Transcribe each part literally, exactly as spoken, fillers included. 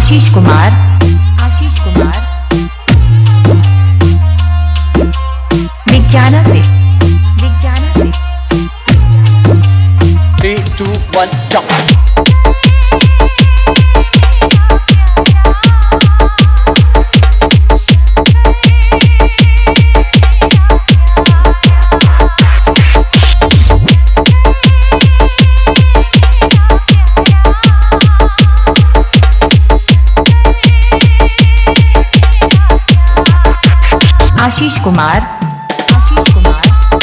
आशीष कुमार आशीष कुमार विज्ञाना से विज्ञाना से three two one jump. Ashish Kumar Ashish Kumar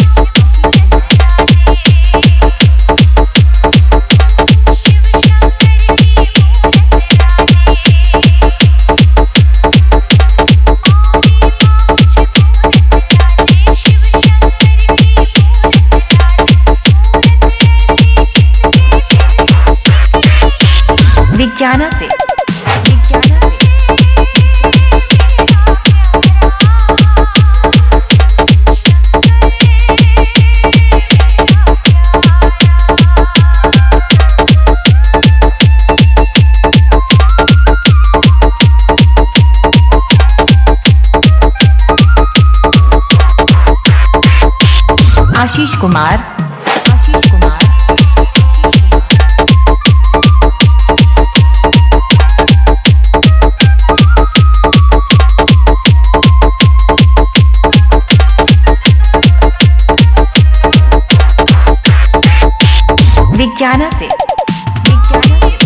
विज्ञाना से विज्ञाना से आशीष कुमार आशीष कुमार विज्ञाना से विज्ञाना से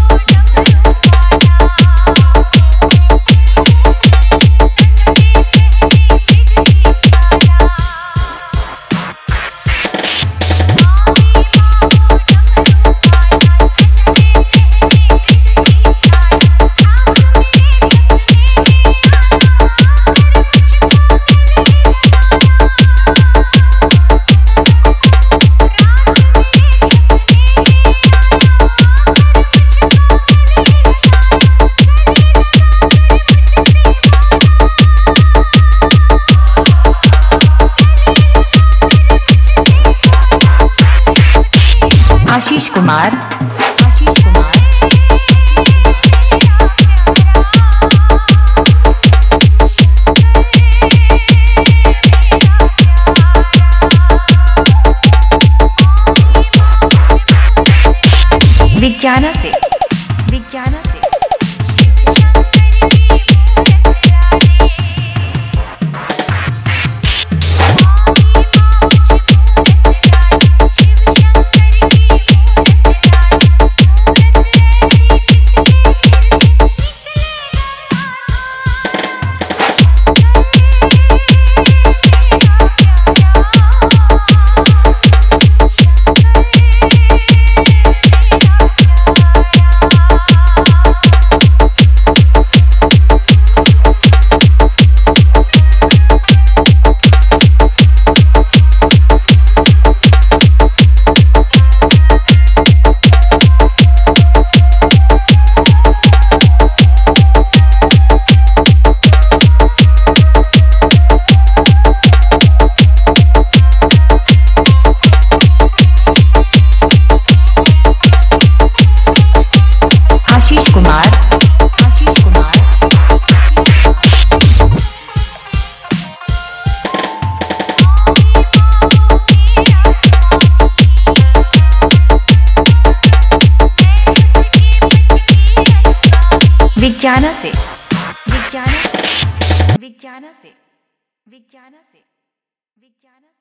आशीष कुमार आशीष कुमार विज्ञाना से विज्ञाना से आशीष कुमार आशीष कुमार विज्ञाना से विज्ञाना से विज्ञाना से विज्ञाना से विज्ञाना